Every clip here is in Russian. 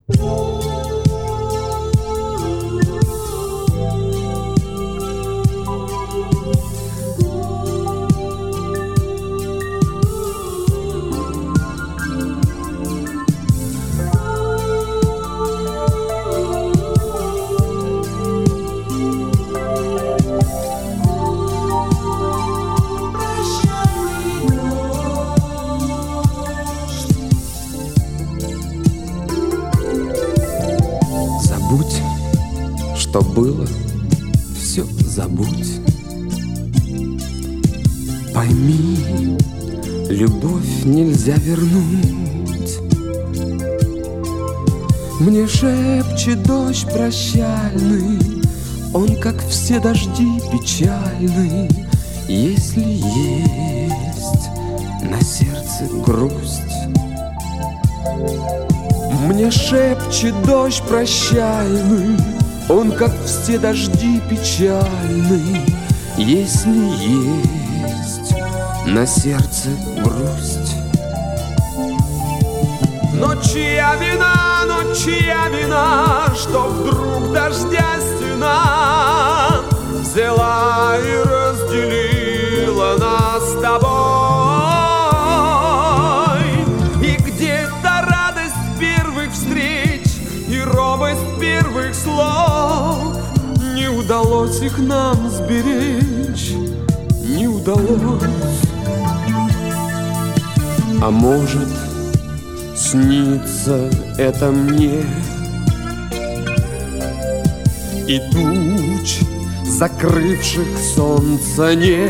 Забудь, что было, все забудь. Пойми, любовь нельзя вернуть. Мне шепчет дождь прощальный, он, как все дожди, печальный. Если есть на сердце грусть, мне шепчет дождь прощальный, он, как все дожди, печальный. Если есть на сердце грусть. Но чья вина, что вдруг дождя стена взяла и разделила нас с тобой? И где-то радость первых встреч и робость первых слов, не удалось их нам сберечь, не удалось. А может, снится это мне, и туч, закрывших солнца, нет.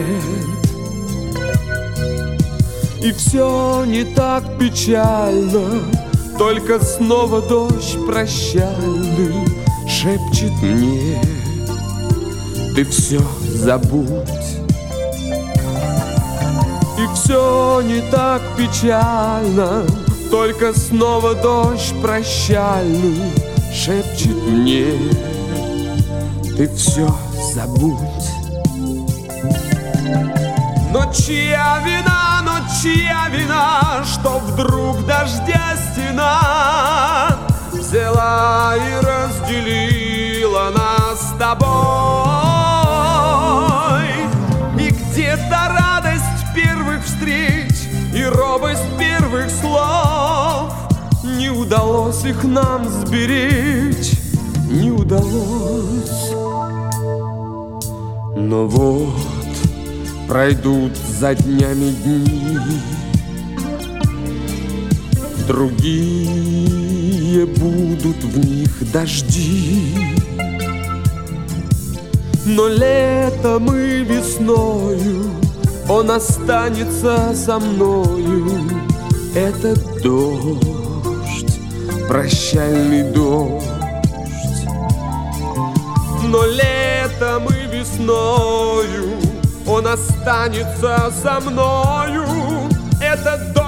И все не так печально, только снова дождь прощальный шепчет мне: ты все забудь. И все не так печально, только снова дождь прощальный шепчет мне: ты все забудь. Но чья вина, что вдруг дождя стена взяла и разделила нас с тобой? И где-то радость первых встреч и робость первых слов, не удалось их нам сберечь, не удалось. Но вот пройдут за днями дни, другие будут в них дожди. Но летом и весною он останется со мною. Этот дождь, прощальный дождь. Но летом и весною он останется со мною. Этот дождь,